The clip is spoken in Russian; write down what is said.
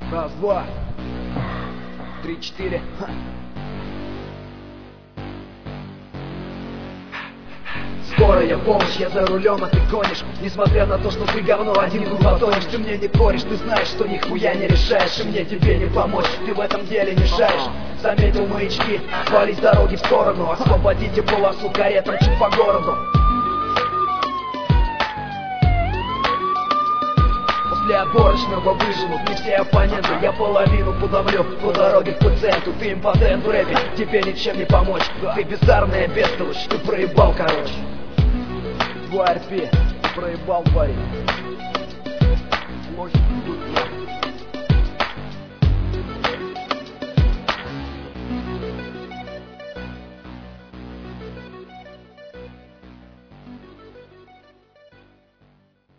Раз, два, три, четыре. Скорая помощь, я за рулем, а ты гонишь. Несмотря на то, что ты говно, один гуглотонишь. Ты мне не коришь, ты знаешь, что нихуя не решаешь. И мне тебе не помочь, ты в этом деле мешаешь. Заметил маячки, вали с дороги в сторону. Освободите полосу, карет мчит по городу. После отборочного выживут не все оппоненты. Я половину подавлю по дороге к пациенту. Ты импотент в рэпе, тебе ничем не помочь. Ты бездарная бестолочь, ты проебал, короче. 2 RP, проебал, парень.